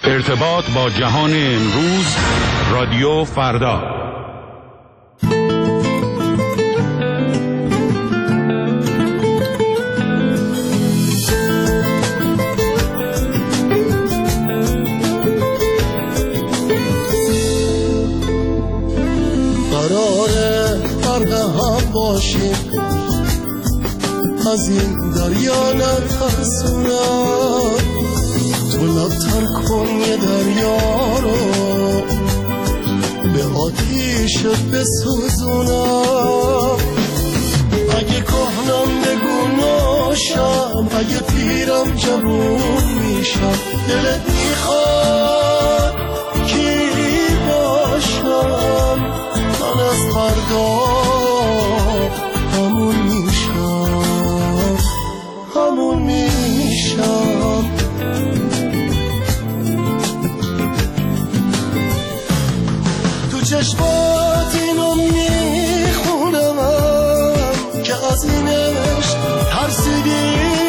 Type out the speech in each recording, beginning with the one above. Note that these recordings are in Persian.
ارتباط با جهان امروز، رادیو فردا. قراره غرق هم باشیم، از این دریا نترسونم، تو نتر کن یه دریا رو به آتیش بسوزونم. اگه کهنم بگو ناشم، اگه پیرم جوون میشم، دلت میخواد کی باشم؟ من از فردا همون میشم، همون میشم. تو چشمات اینو میخونم که از این عشق ترسیدی،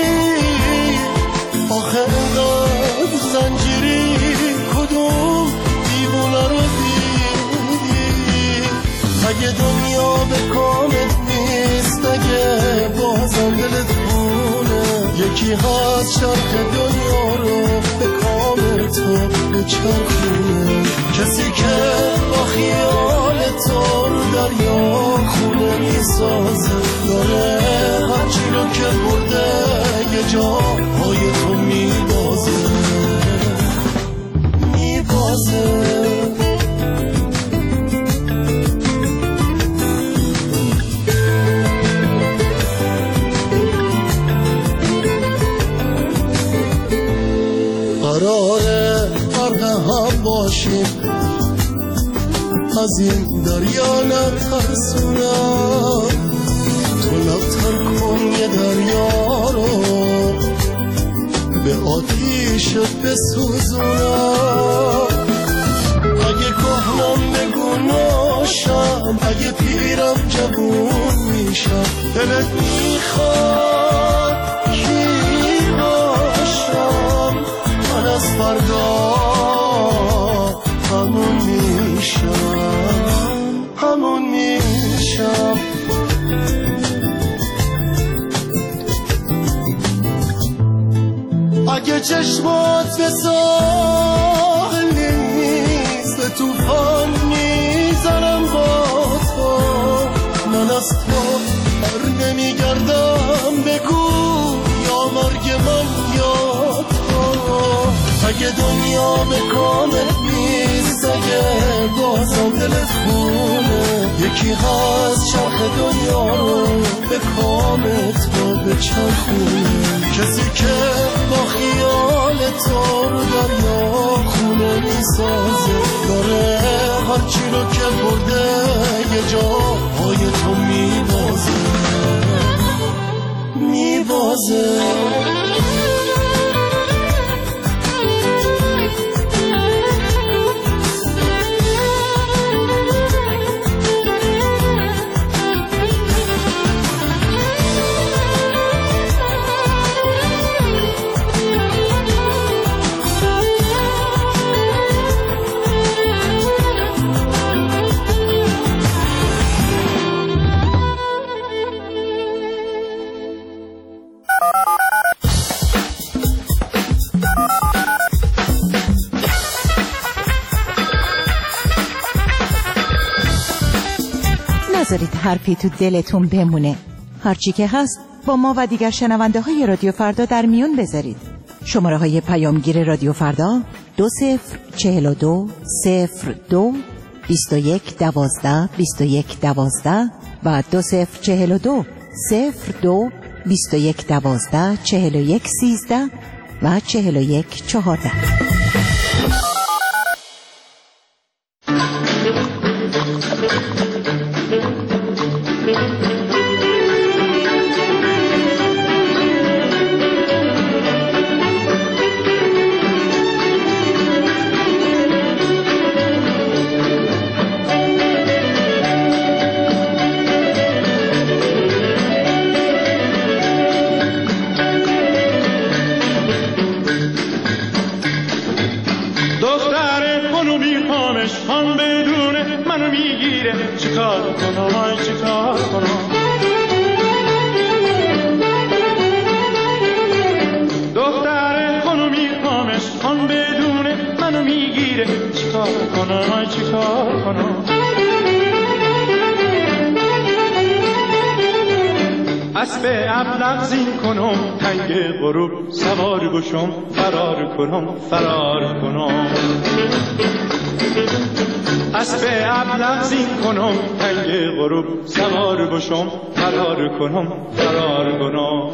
آخه اینقدر زنجیری کدوم دیوونه رو دیدی؟ اگه دنیا به کامت نیست، اگه بازم دلت خونه، یکی هست شرق دنیا رو به کام تو بچرخونه، کسی که با خیال تو رو دریا خونه میسازه، داره هرچی رو که برده یه جا پای تو میبازه، میبازه. قراره غرق هم باشیم، از این دریا نترسونم، تو نتر کن یه دریا رو به آتیش بسوزونم. اگه کهنم بگو ناشم، اگه پیرم جوون میشم، دلت میخواد کی باشم؟ من از فردا همون میشم، همون میشم. اگه چشمات به ساحل نیست، به توفان میزنم با تو، من از تو بر نمیگردم، بگو یا مرگ من یا تو. اگه دنیا به کامت نیست، اگه بازم دلت خونه، یکی هست شرق دنیا رو به کام تو بچرخونه، کسی که با خیال تو رو دریا خونه میسازه، داره هرچی رو که برده یه جا پای تو میبازه، میبازه. نذارید حرفی تو دلتون بمونه. هرچی که هست با ما و دیگر شنونده های رادیو فردا در میون بذارید. شماره های پیامگیر رادیو فردا 2042 02 21 12 21 12 و 2042 02 21 12 41 13 و 41 14. عشقان بدونه منو میگیره، چیکار کنم آی چیکار کنم؟ دختر خانو میخوام عشقان بدونه منو میگیره، چیکار کنم آی چیکار کنم؟ اسب ابلق زین کنم تنگ غروب سوار بشم فرار کنم فرار کنم. اسب ابلق زین کنم تنگ غروب سوار بشم فرار کنم فرار کنم.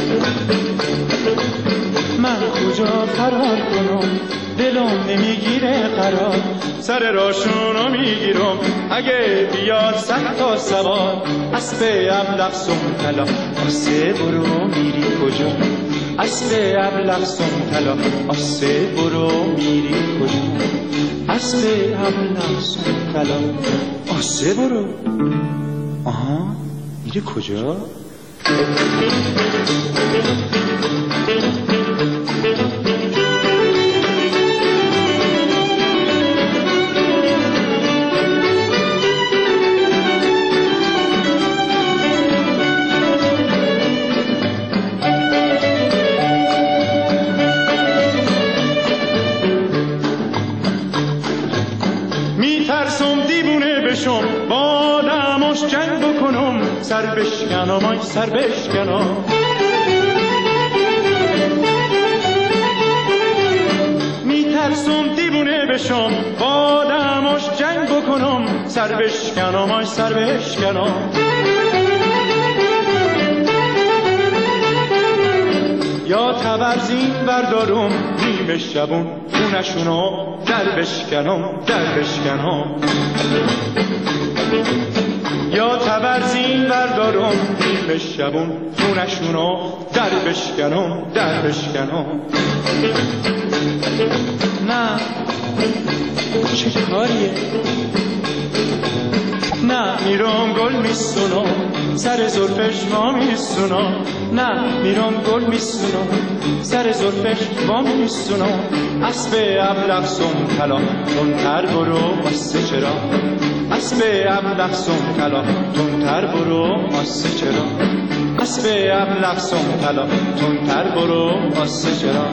من کجا فرار کنم دلم نمیگیره قرار، سر راشونو میگیرم اگه بیاد 100 تا سوار. اسب ابلق سمتلا آسه برو میری کجا؟ اسب ابلق سمتلا آسه برو میری کجا؟ اسب ابلق سمتلا آسه برو آها میری کجا؟ با دماش جنگ بکنم سر بشکنم آی سر بشکنم. میترسم دیوونه بشم با دماش جنگ بکنم سر بشکنم آی سر بشکنم. یا تبرزین بردارم نیمه شبون خونشونو در بشکنم در بشکنم. یا تبرزین بردارم نیمه شبون خونشونو در بشکنم در بشکنم. نه چه کاریه؟ نه میرم گل میسونم سر زلفش وا میسونم. نه میرم گل میسونم سر زلفش وا میسونم. اسب ابلق سمتلا تندتر برو واسه چرا؟ اسب ابلق سمتلا تندتر برو واسه چرا؟ اسب ابلق سمتلا تندتر برو واسه چرا؟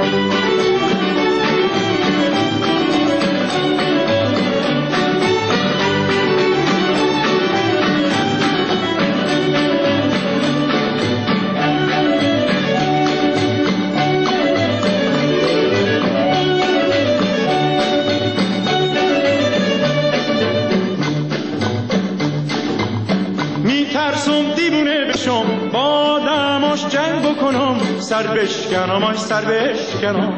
میترسم دیوونه بشم با دماش جنگ بکنم سر بشکنم آی سر بشکنم.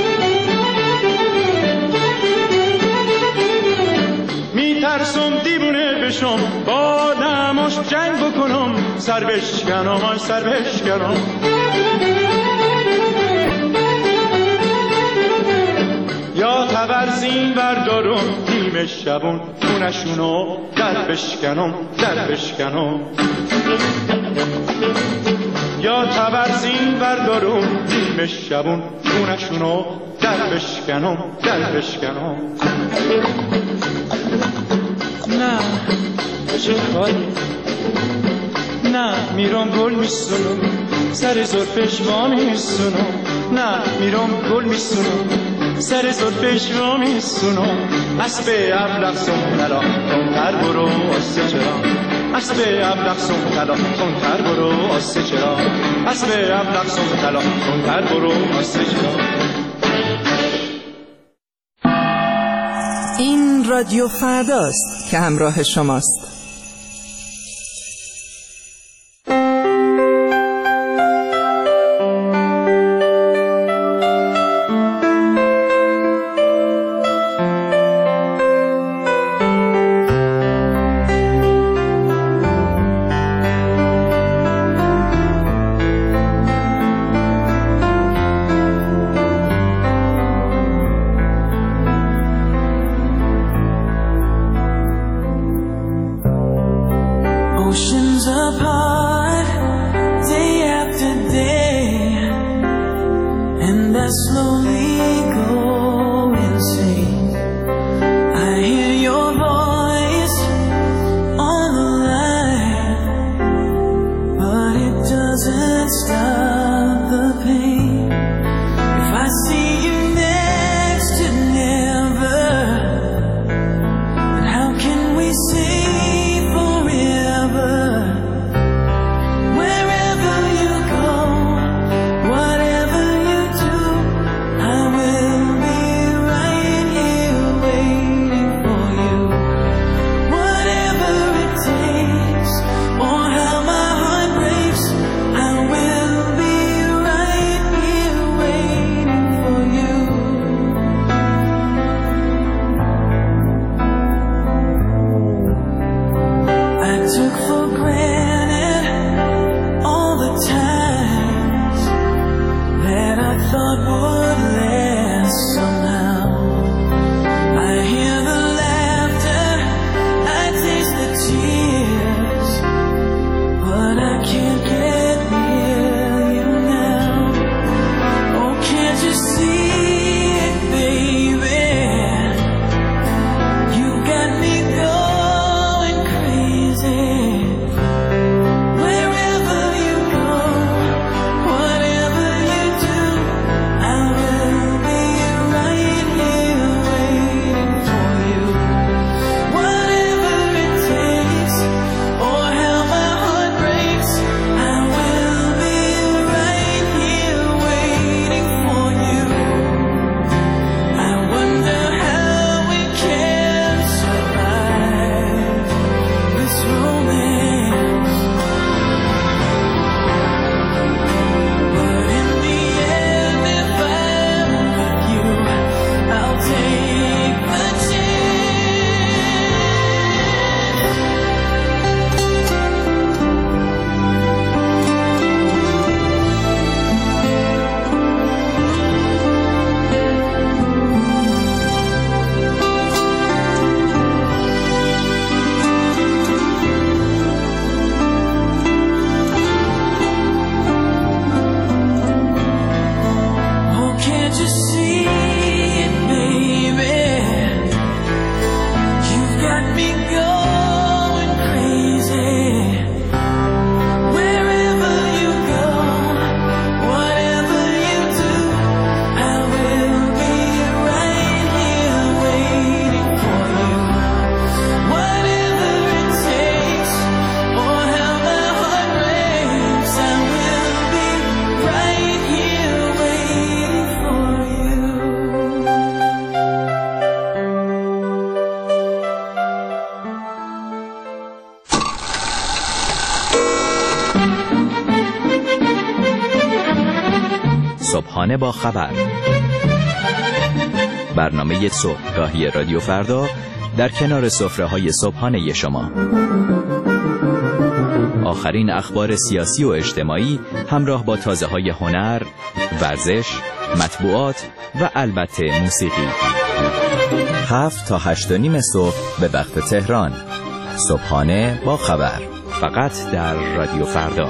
میترسم دیوونه بشم با دماش جنگ بکنم سر بشکنم آی سر بشکنم. یا تبرزین بردارم نیمه شبون خونشونو در بشکنم در بشکنم. یا تبرزین بردارم نیمه شبون خونشونو در بشکنم در بشکنم. نه چه کاری؟ نه میرم گل میسونم سر زلفش وا میسونم. نه میرم گل میسونم سر زلفش وا میسونم. اسب ابلق سمتلا تندتر برو واسه چرا؟ اسب ابلق سمتلا تندتر برو واسه چرا؟ اسب ابلق سمتلا تندتر برو واسه چرا؟ این رادیو فرداست که همراه شماست. صبحانه با خبر، برنامه صبحگاهی رادیو فردا در کنار سفره‌های صبحانه شما. آخرین اخبار سیاسی و اجتماعی همراه با تازه‌های هنر، ورزش، مطبوعات و البته موسیقی. 7 تا 8:30 صبح به وقت تهران. صبحانه با خبر، فقط در رادیو فردا.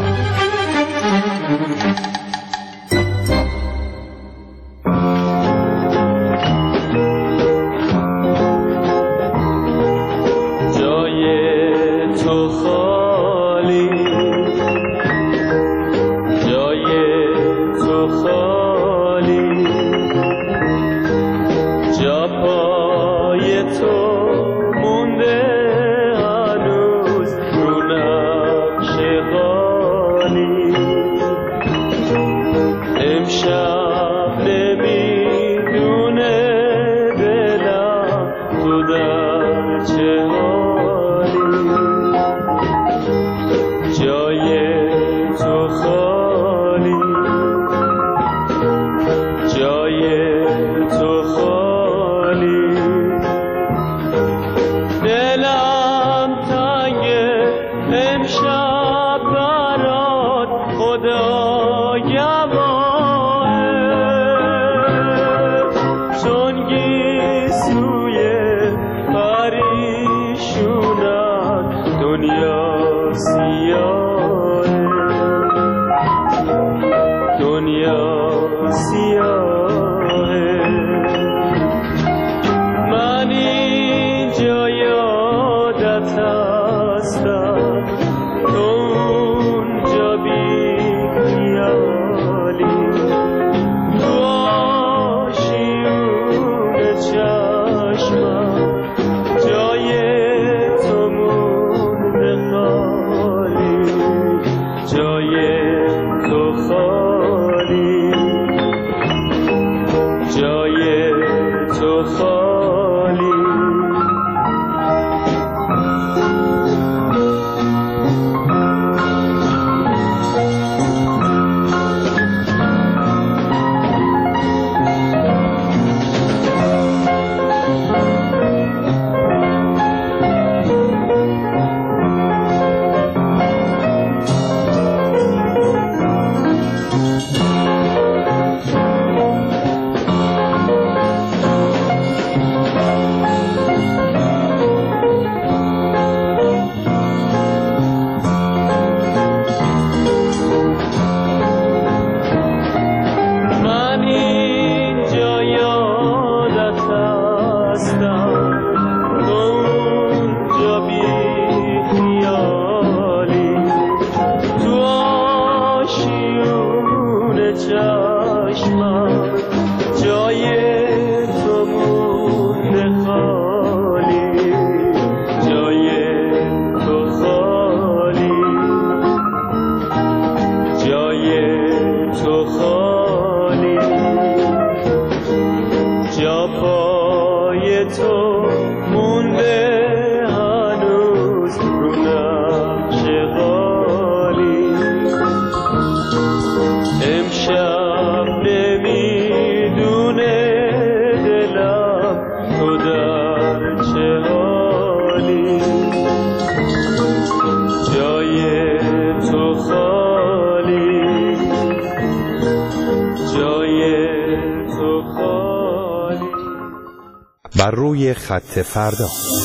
بر روی خط فردا.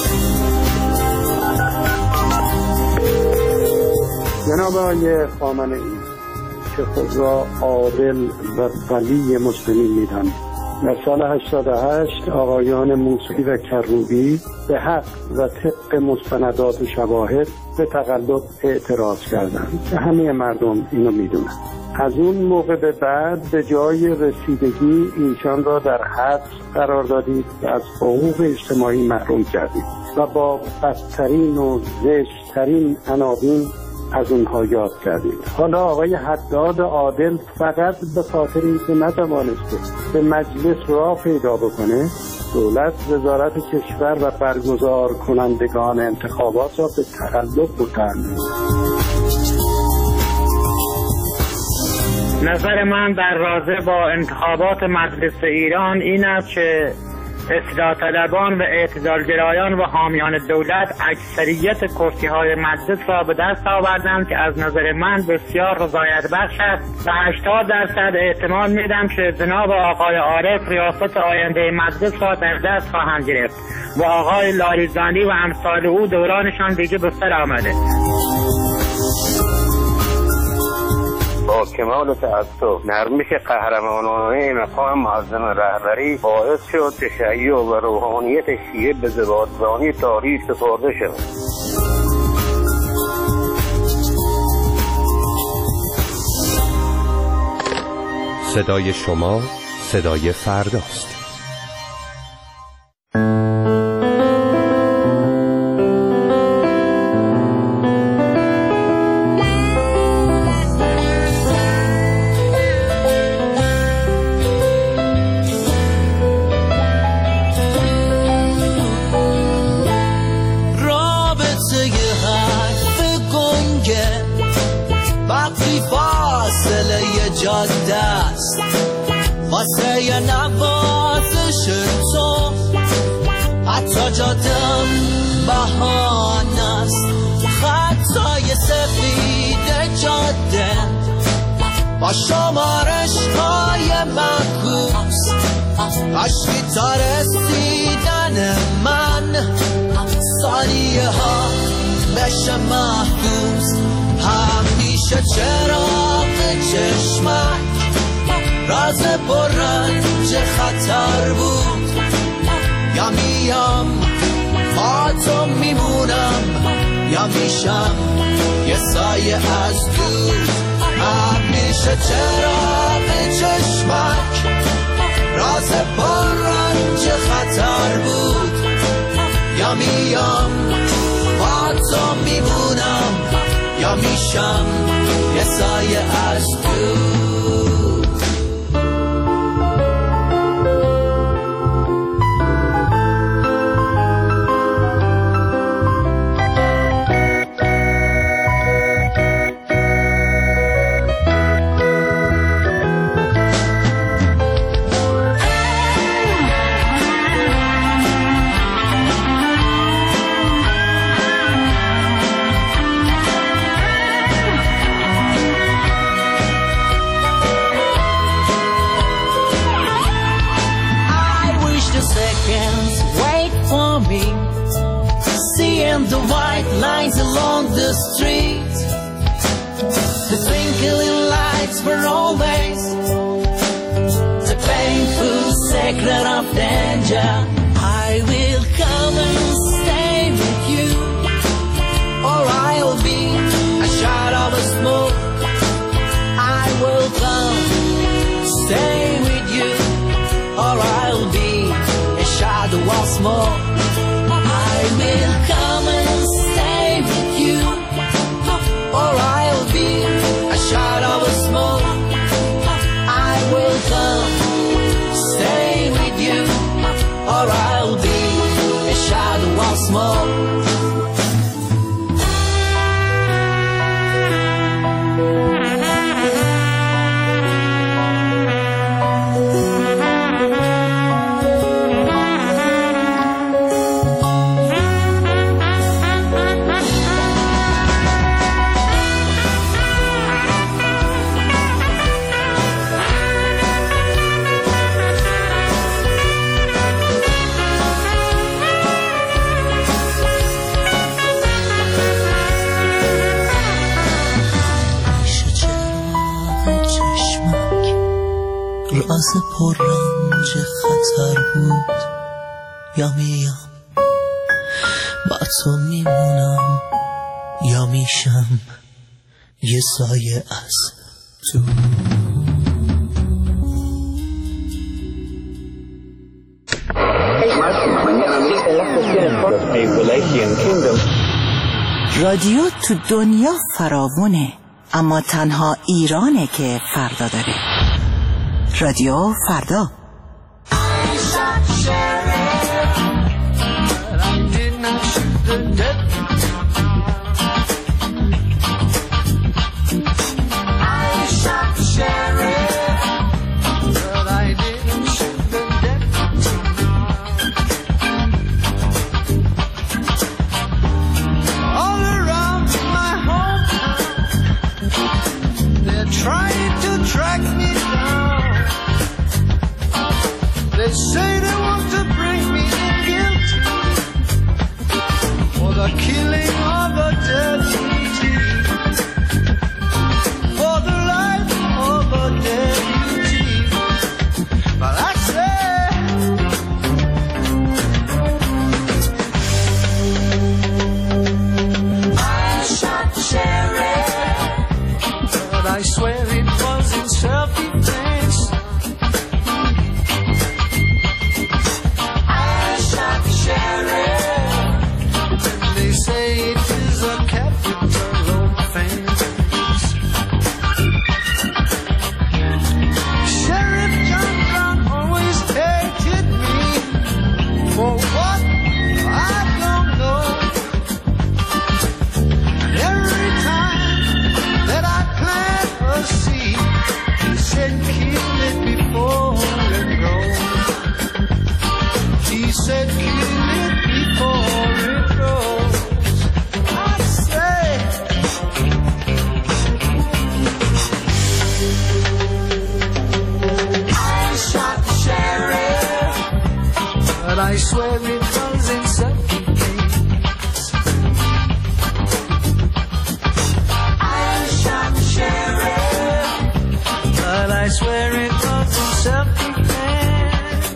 جناب آقای خامنه‌ای که خود را عادل و ولی مسلمین می‌دانند، در سال 88 آقایان موسوی و کروبی به حق و طبق مستندات و شواهد به تقلب اعتراض کردند که همه مردم اینو میدونند. از اون موقع به بعد به جای رسیدگی ایشان را در حبس قرار دادید و از حقوق اجتماعی محروم کردید و با بدترین و زشت‌ترین عناوین از اونها یاد کردید. حالا آقای حداد عادل فقط به خاطر اینکه نتوانسته به مجلس راه پیدا بکنه، دولت وزارت کشور و برگزار کنندگان انتخابات را به تقلب متهم. نظر من در رابطه با انتخابات مجلس ایران این است که اصلاح طلبان و اعتدالگرایان و حامیان دولت اکثریت کرسی‌های مجلس را به دست آوردند که از نظر من بسیار رضایت بخش است و 80% احتمال میدم که جناب آقای عارف ریاست آینده مجلس را در دست خواهند گرفت و آقای لاریجانی و امثال او دورانشان دیگه به سر آمده. با کمال تأسف نرمش قهرمانانه مقام معظم رهبری باعث شد تشیع و روحانیت شیعه به زبادرانی تاریخ سپرده شد. صدای شما صدای فرداست. واسه نوازش تو حتی جادم بهانه است، خطای سفید جاده با شمارش‌های معکوس، عشقی تا رسیدن من ثانیه ها بشه محبوس، همیشه چراغ چشمک راز پررنج خطر بود، یا میام با تو میمونم یا میشم یه سایه از دور، همیشه چراغ چشمک راز پررنج خطر بود، یا میام با تو میمونم یا میشم یه سایه از دور. The white lines along the street, the twinkling lights were always the painful secret of danger. I will come and stay with you, or I'll be a shadow of smoke. I will come stay with you, or I'll be a shadow of smoke. I will come and stay with you, or I'll be a shadow of smoke. I will come stay with you, or I'll be a shadow of smoke. راز پررنج خطر بود، یا میام با تو میمونم یا میشم یه سایه از تو. رادیو تو دنیا فراوونه، اما تنها ایرانه که فردا داره. رادیو فردا. I shot the sheriff. said kill it before it grows. I say I shot the sheriff, but I swear it was in self-defense. I shot the sheriff, but I swear it was in self-defense.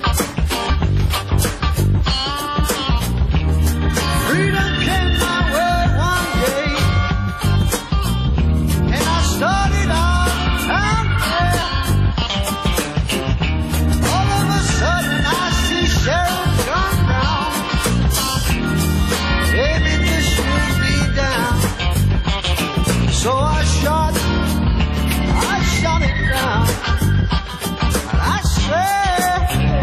Freedom came my way one day, and I started out there. All of a sudden I see Sheriff John Brown. David, this should be down. So I shot it down. And I said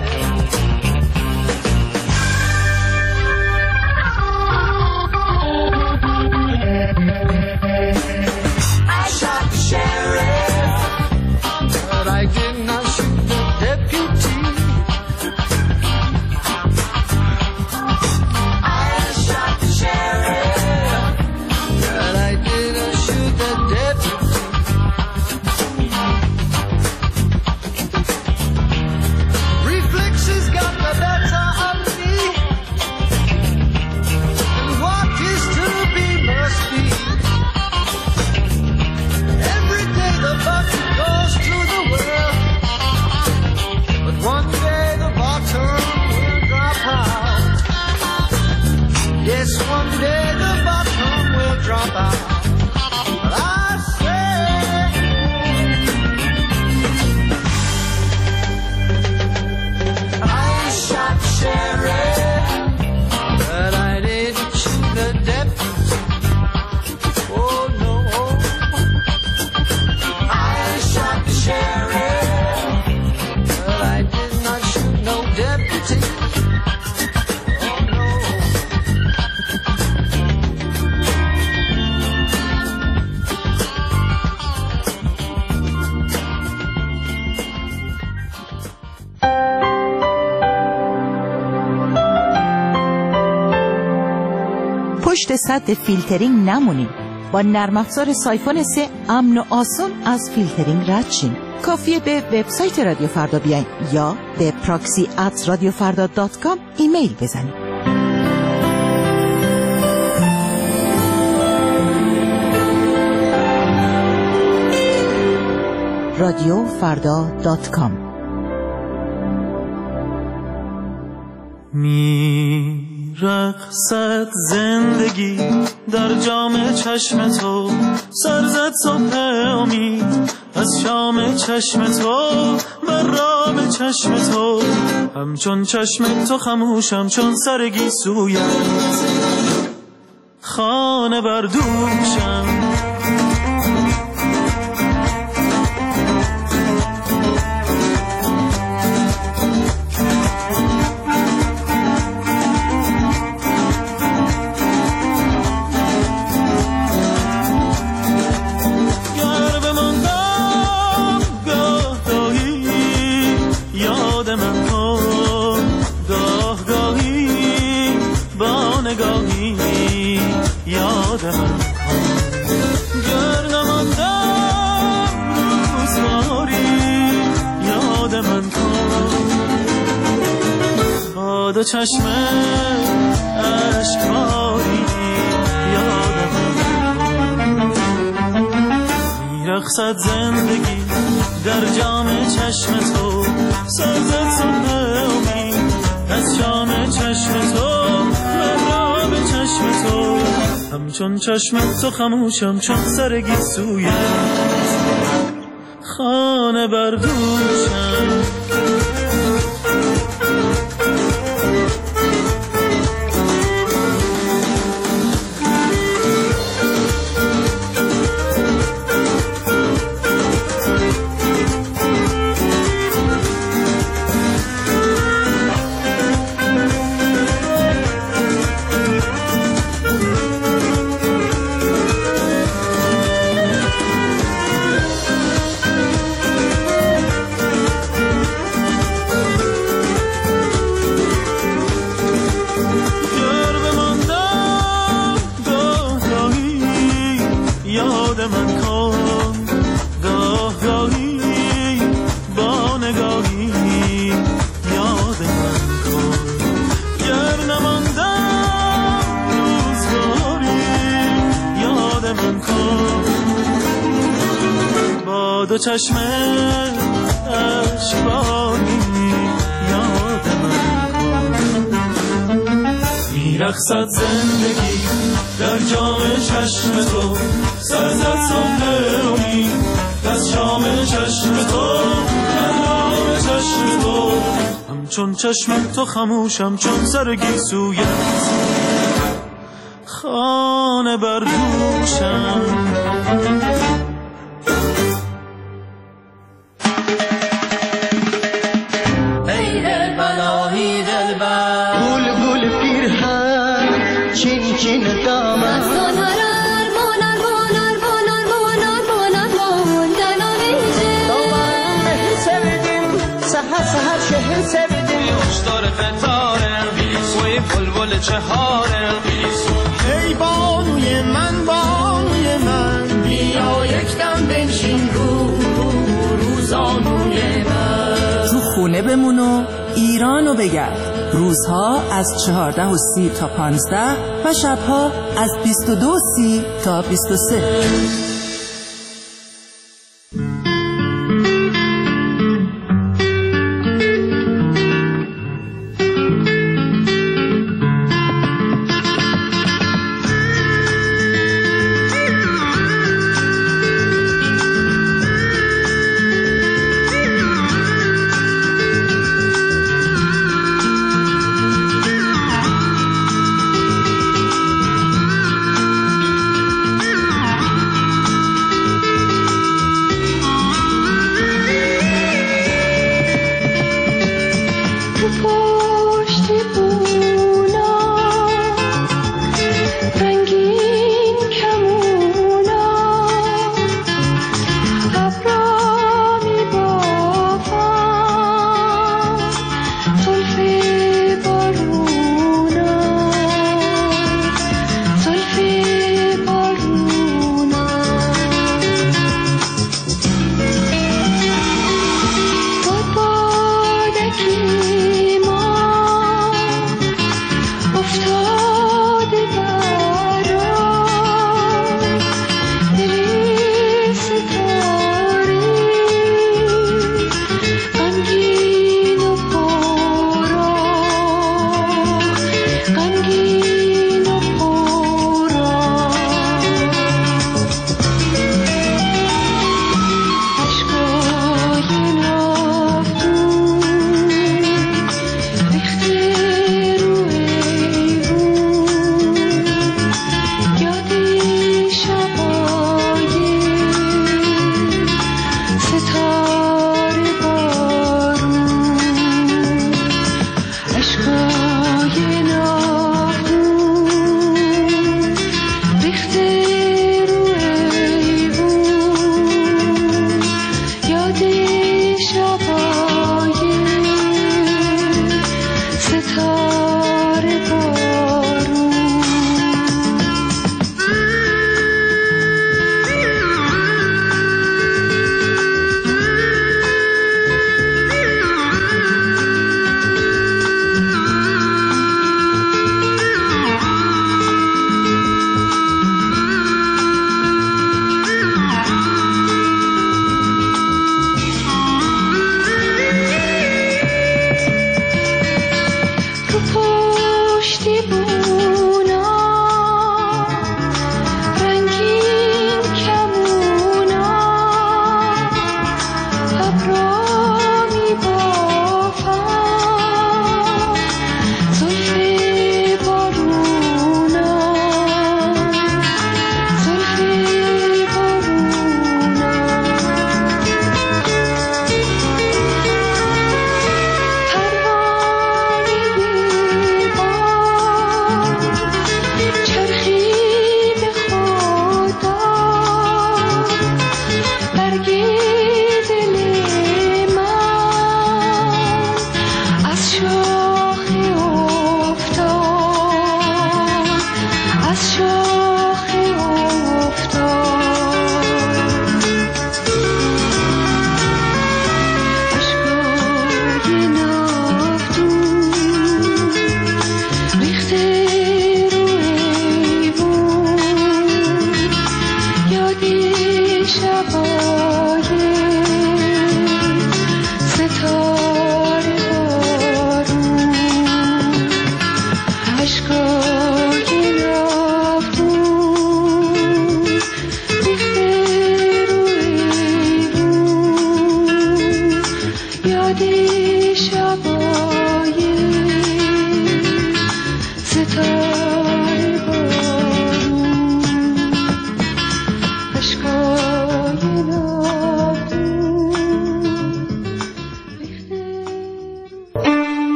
I shot the sheriff, but I did not shoot the deputy. I shot the sheriff, but I didn't shoot the deputy. Reflexes got the better of me, and what is to be must be. Every day the buck goes to the well, but one day the bottom will drop out. Yes, one day the bottom will drop out. But I say I shot the sheriff, but I didn't shoot the deputy. Oh no, I shot the sheriff, but I did not shoot no deputy. Oh no. پشت سد فیلترینگ نمونین. با نرم افزار سایفون 3 امن و آسان از فیلترینگ رد شین. کافیه به وبسایت رادیو فردا بیاین یا به proxy@radiofarda.com ایمیل بزنید. radiofarda.com میرقصد زندگی در جام چشم تو، سرزد صبح امید از شام چشم تو، بر رام چشم تو، همچون چشم تو خموشم چون سرگی سویت، خانه بردوشم. دو چشم اشکباری یادم میرقصد زندگی در جام چشم تو، سرزد صبح امید از جام چشم تو، مرا به چشم تو، همچون چشم تو خموشم چون سرگی سویت، خانه بردوشم. کن گر نماندم روزگاری یاد من کن با دو چشم اشکباری یاد من کن میرقصد زندگی در جام چشم تو سرزد صبح امید از شام چشم تو جام چشم تو همچون چشم تو خموشم چون سر گیسویت خانه بردوشم ای دلبلایی دلبر گل گل پیرهن چین چین دامن سهر شهر سبدیم خوشدار فتاره وی بلبل چهاره ای بانوی من بیا یک دم بنشین روزانوی من تو خونه بمون و ایرانو بگرد. روزها از 14:30 تا 15 و شبها از 22:30 تا 23.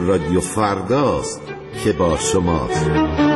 رادیو فرداست که با شماست.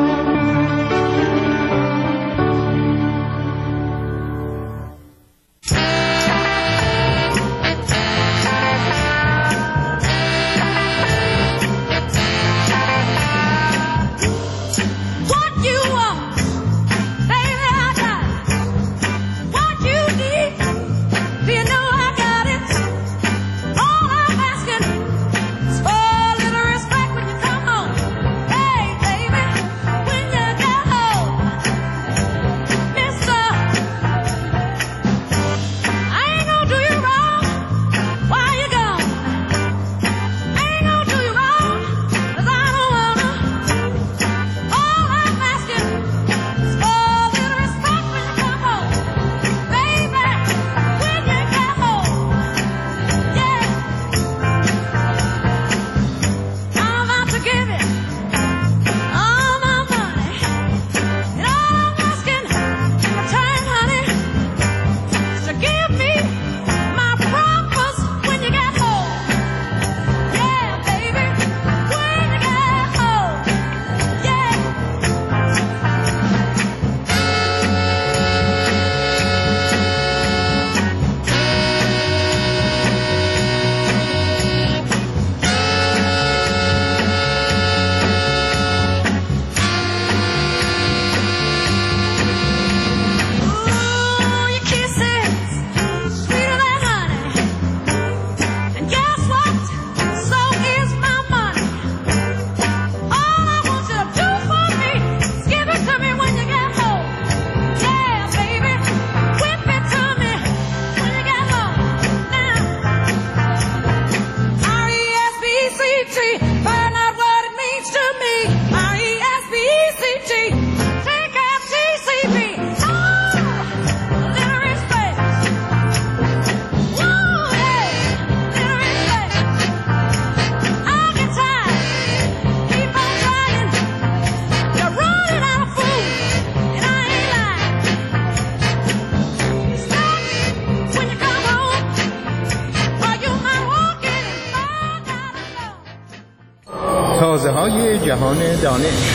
تازه‌های جهان دانش.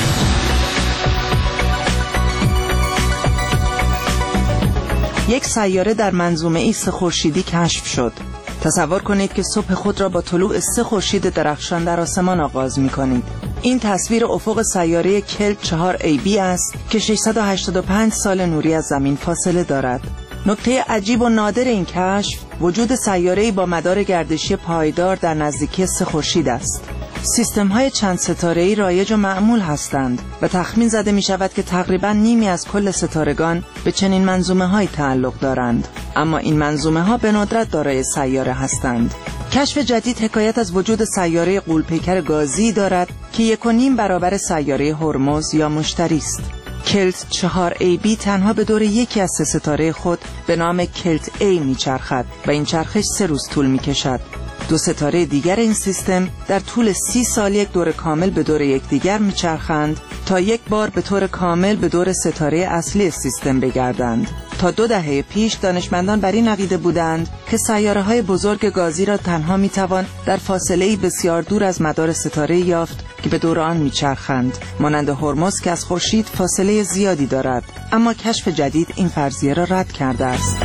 یک سیاره در منظومه 3 خورشیدی کشف شد. تصور کنید که صبح خود را با طلوع 3 خورشید درخشان در آسمان آغاز می‌کنید. این تصویر افق سیاره کلت 4AB است که 685 سال نوری از زمین فاصله دارد. نکته عجیب و نادر این کشف وجود سیاره‌ای با مدار گردشی پایدار در نزدیکی 3 خورشید است. سیستم‌های چند ستاره‌ای رایج و معمول هستند و تخمین زده می‌شود که تقریباً نیمی از کل ستارگان به چنین منظومه‌هایی تعلق دارند، اما این منظومه‌ها به ندرت دارای سیاره هستند. کشف جدید حکایت از وجود سیاره غول‌پیکر گازی دارد که 1.5 برابر سیاره هرمز یا مشتری است. کلت 4AB تنها به دور یکی از 3 ستاره خود به نام کلت A می‌چرخد و این چرخش 3 روز طول می‌کشد. 2 ستاره دیگر این سیستم در طول 30 سال یک دور کامل به دور یکدیگر میچرخند تا یک بار به طور کامل به دور ستاره اصلی سیستم بگردند. تا 2 دهه پیش دانشمندان بر این عقیده بودند که سیاره‌های بزرگ گازی را تنها میتوان در فاصله‌ای بسیار دور از مدار ستاره یافت که به دور آن میچرخند، مانند هرمز که از خورشید فاصله زیادی دارد، اما کشف جدید این فرضیه را رد کرده است.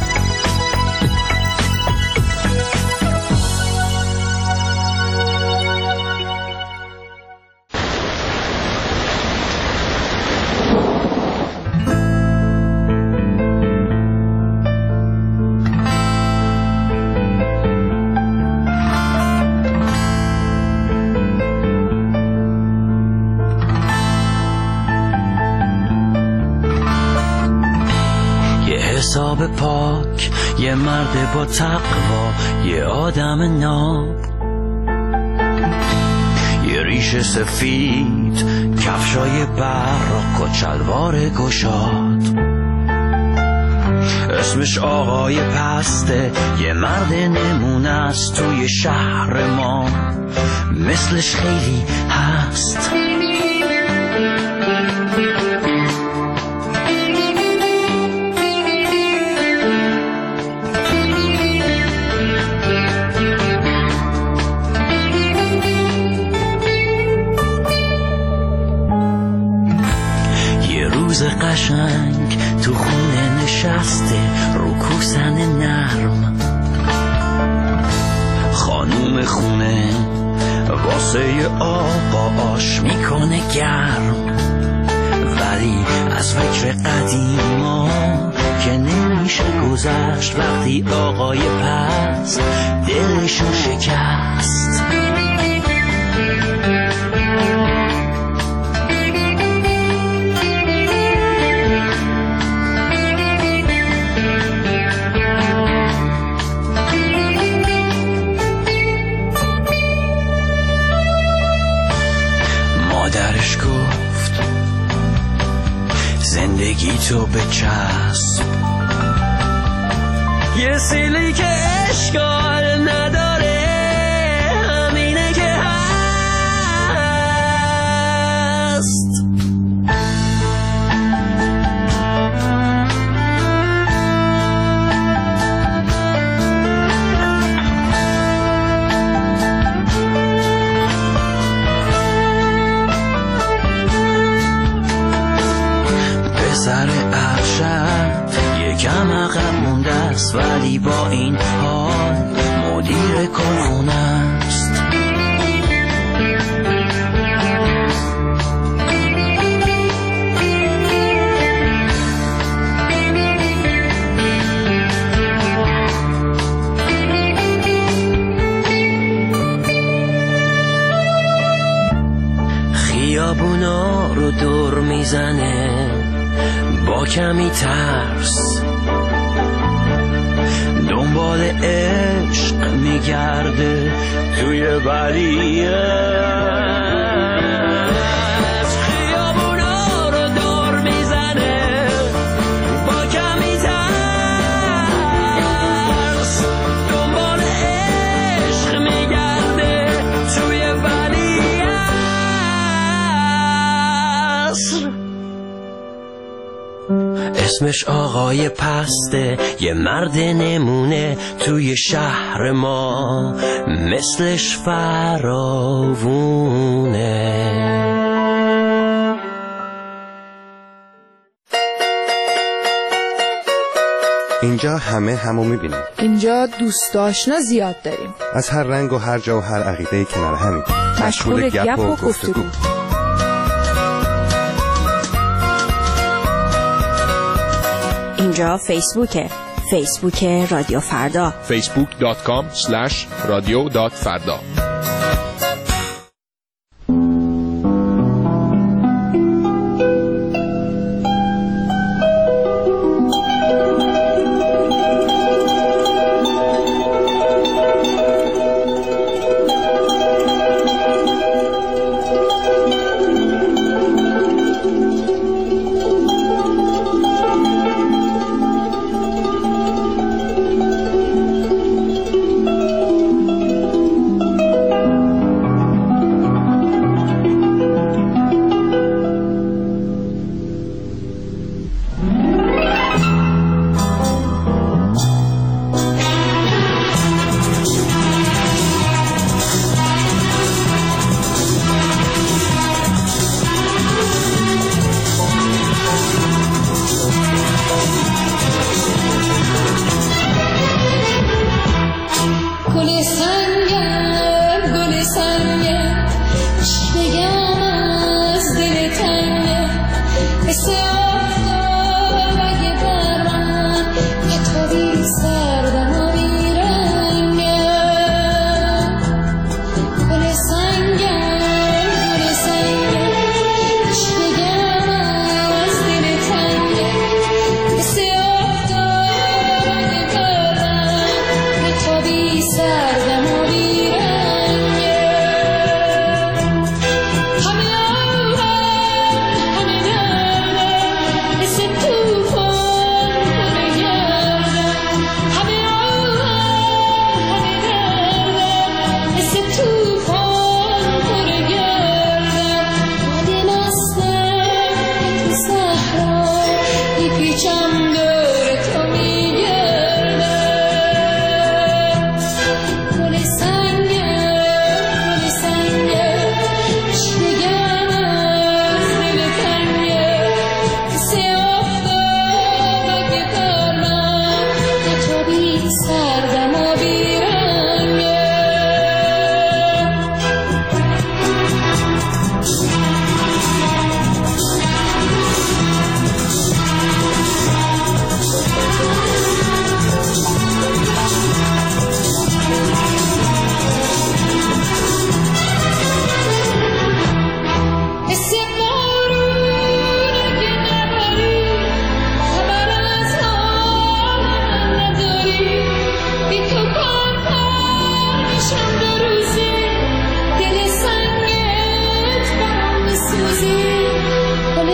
حساب پاک، یه مرد با تقوا، یه آدم ناب، یه ریش سفید، کفشای براق و چلوار گشاد. اسمش آقای پسته، یه مرد نمونه است توی شهر ما، مثلش خیلی هست. قشنگ تو خونه نشسته رو کوسن نرم، خانوم خونه واسه آقا آش میکنه گرم، ولی از فکر قدیما که نمیشه گذشت وقتی آقای پس دلشو شکست. مادرش گفت زندگی تو بچسب، یه سیلی که اشکال نداره همینه که هست. پسر ارشد یکم عقب مونده است، ولی با این حال مدیر کارخونه است. خیابونا رو دور میزنه با کمی ترس، دنبال عشق میگرده توی ولیه. خیابونا رو دور میزنه با کمی ترس، دنبال عشق میگرده توی ولیه. اسمش آقای پسته، یه مرد نمونه توی شهر ما، مثلش فراوونه. اینجا همه همو میبینیم. اینجا دوست آشنا زیاد داریم، از هر رنگ و هر جا و هر عقیده‌ای کنار همین، مشغول گپ و گفتگو. اینجا فیسبوک رادیو فردا، facebook.com/radio.farda.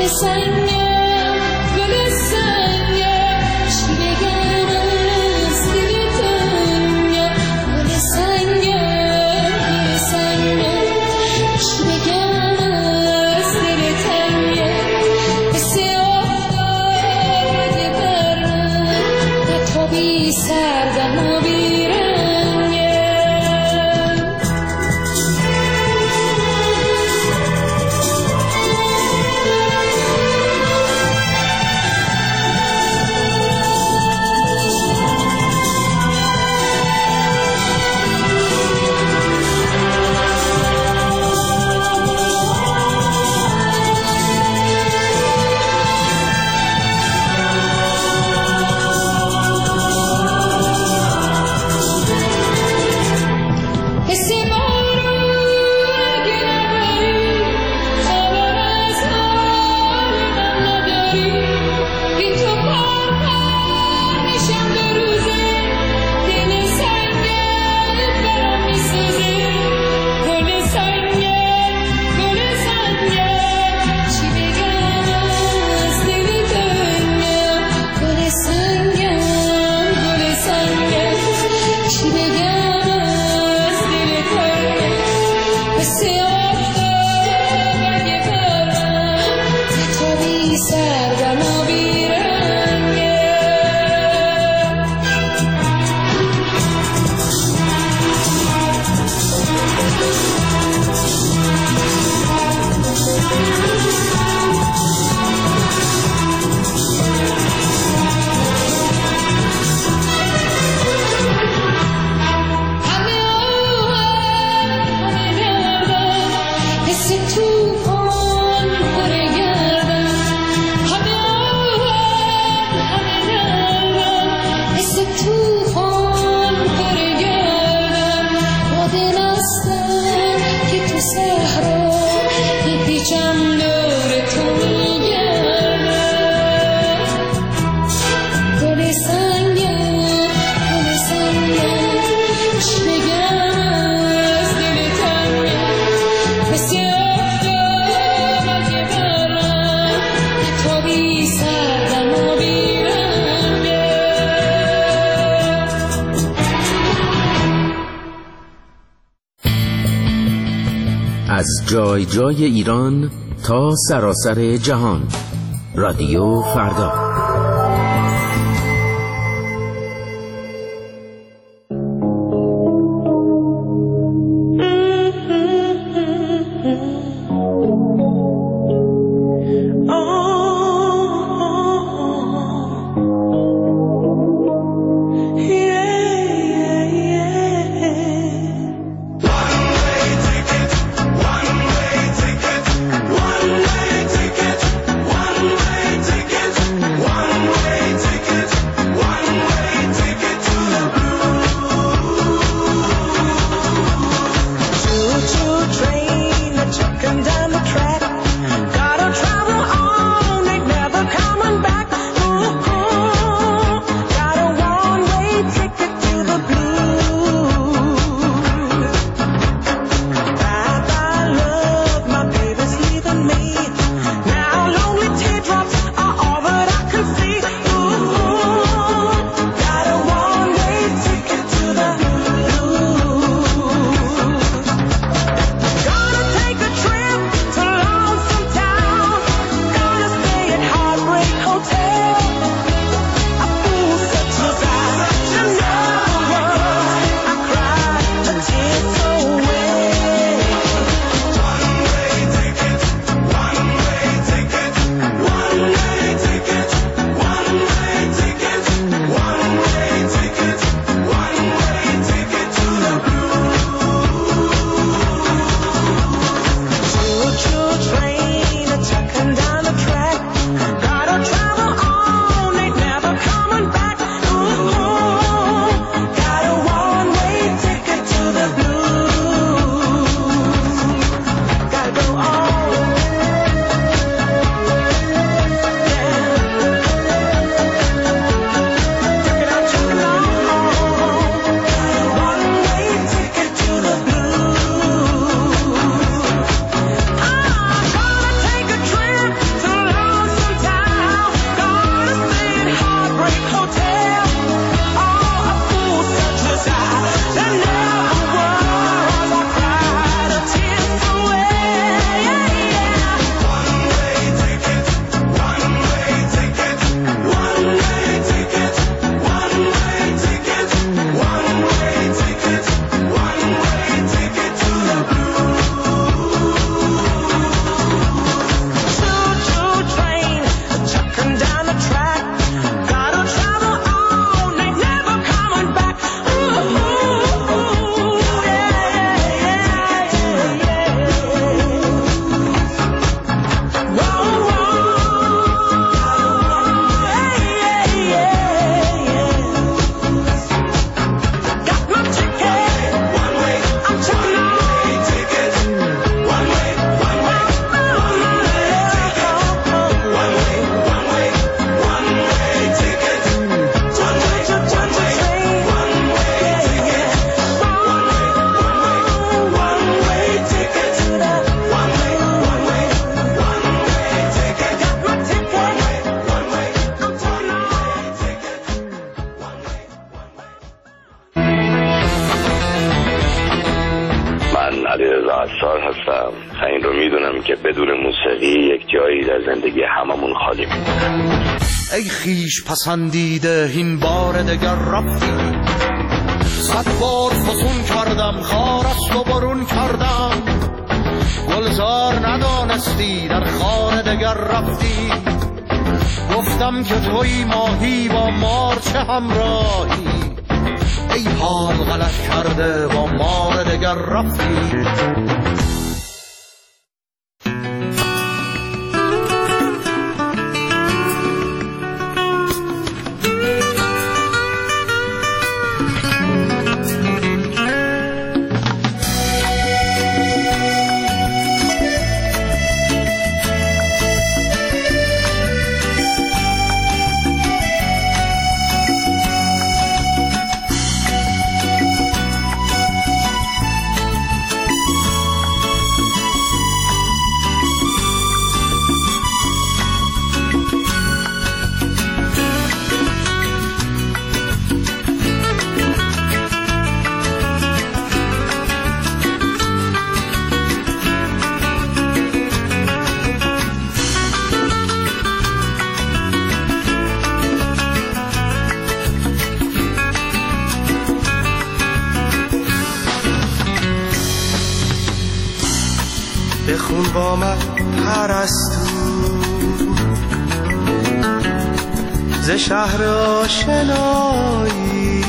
از جای جای ایران تا سراسر جهان، رادیو فردا. علیرضا عصار هستم. این رو میدونم که بدون موسیقی یک جایی در زندگی هممون خالی میمونه. ای خیش پسندیده این بار دگر رفتی، 100 بار فسون کردم خارست و برون کردم، گلزار ندانستی در خانه دگر رفتی، گفتم که توی ماهی با مار چه همراهی، ای حال غلط کرده با مار دگر رفتی. بخون با من پرستو ز شهر آشنایی،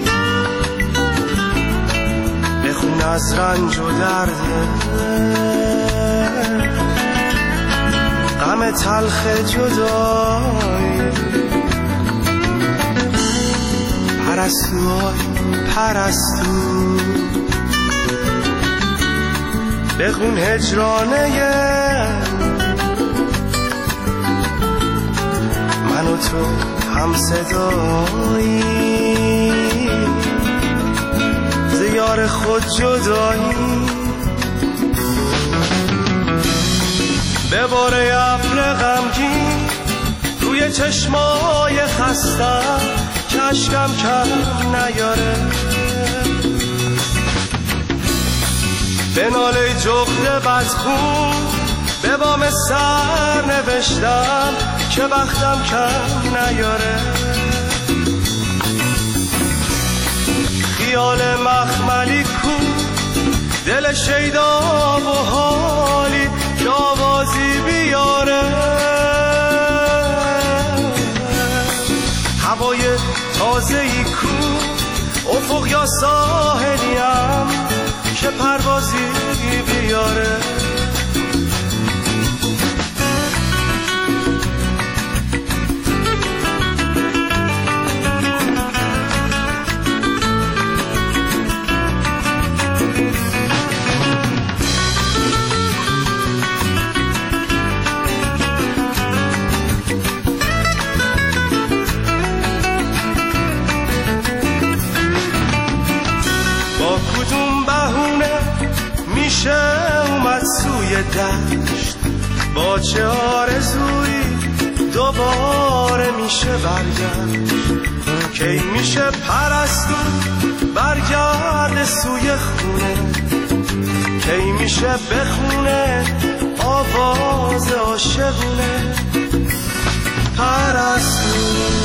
بخون از رنج و درد غم تلخ جدایی، پرستو پرستو بخون هجرانه من و تو هم صدایی، ز یار خود جدایی، بباره ابر غمگین روی چشمای خستم که اشکم کم نیاره، به ناله جغد بدخون به بام سر نوشتم که بختم کم نیاره، خیال مخملی کو دل شیدا و حالی که آوازی بیاره، هوای تازه‌ای کو افق یا ساحلیم که پروازی بیاره، با کدوم بهونه میشه اومد سوی دشت، با چه آرزویی دوباره میشه برگشت، کی میشه پرستو برگرد سوی خونه، کی میشه بخونه آواز عاشقونه، پرستو